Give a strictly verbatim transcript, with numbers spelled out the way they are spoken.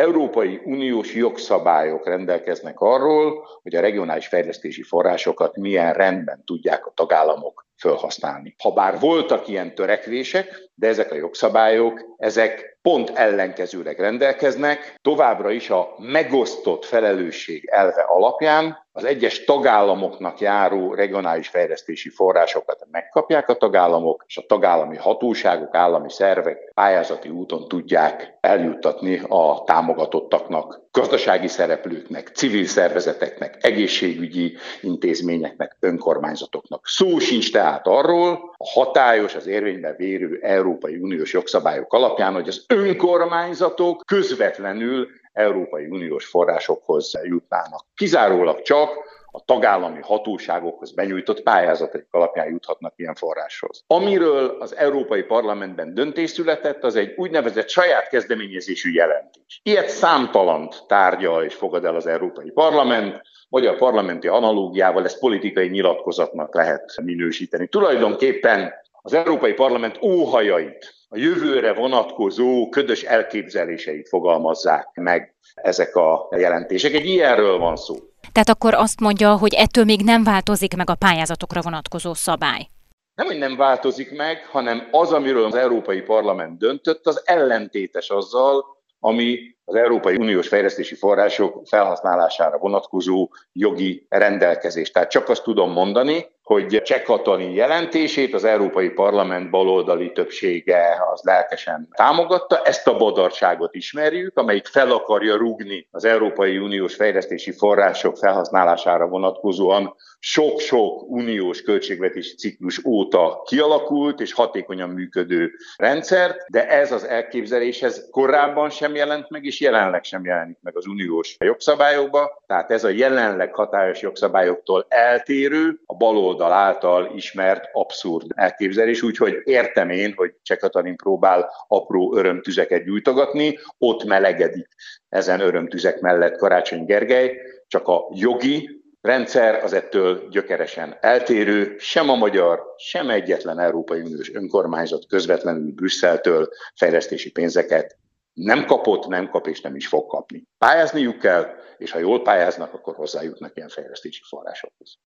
Európai Uniós jogszabályok rendelkeznek arról, hogy a regionális fejlesztési forrásokat milyen rendben tudják a tagállamok felhasználni. Habár voltak ilyen törekvések, de ezek a jogszabályok, ezek pont ellenkezőleg rendelkeznek, továbbra is a megosztott felelősség elve alapján az egyes tagállamoknak járó regionális fejlesztési forrásokat megkapják a tagállamok, és a tagállami hatóságok, állami szervek pályázati úton tudják eljuttatni a támogatottaknak, gazdasági szereplőknek, civil szervezeteknek, egészségügyi intézményeknek, önkormányzatoknak. Szó sincs tehát arról, a hatályos, az érvényben vérő Európai Uniós jogszabályok alapján, hogy az önkormányzatok közvetlenül Európai Uniós forrásokhoz jutnának. Kizárólag csak a tagállami hatóságokhoz benyújtott pályázatok alapján juthatnak ilyen forráshoz. Amiről az Európai Parlamentben döntés született, az egy úgynevezett saját kezdeményezésű jelentés. Ilyet számtalant tárgyal és fogad el az Európai Parlament, vagy a parlamenti analógiával ezt politikai nyilatkozatnak lehet minősíteni. Tulajdonképpen az Európai Parlament óhajait, a jövőre vonatkozó ködös elképzeléseit fogalmazzák meg ezek a jelentések. Egy ilyenről van szó. Tehát akkor azt mondja, hogy ettől még nem változik meg a pályázatokra vonatkozó szabály. Nem, hogy nem változik meg, hanem az, amiről az Európai Parlament döntött, az ellentétes azzal, ami az Európai Uniós fejlesztési források felhasználására vonatkozó jogi rendelkezés. Tehát csak azt tudom mondani, hogy Cseh Katalin jelentését az Európai Parlament baloldali többsége az lelkesen támogatta. Ezt a badarságot ismerjük, amelyik fel akarja rúgni az Európai Uniós fejlesztési források felhasználására vonatkozóan sok-sok uniós költségvetési ciklus óta kialakult és hatékonyan működő rendszert, de ez az elképzeléshez korábban sem jelent meg, és jelenleg sem jelenik meg az uniós jogszabályokban. Tehát ez a jelenleg hatályos jogszabályoktól eltérő, a baloldal által ismert abszurd elképzelés, úgyhogy értem én, hogy Cseh Katalin próbál apró örömtüzeket gyújtogatni, ott melegedik ezen örömtüzek mellett Karácsony Gergely, csak a jogi rendszer az ettől gyökeresen eltérő, sem a magyar, sem egyetlen Európai Uniós önkormányzat közvetlenül Brüsszeltől fejlesztési pénzeket nem kapott, nem kap és nem is fog kapni. Pályázniuk kell, és ha jól pályáznak, akkor hozzájutnak ilyen fejlesztési forrásokhoz.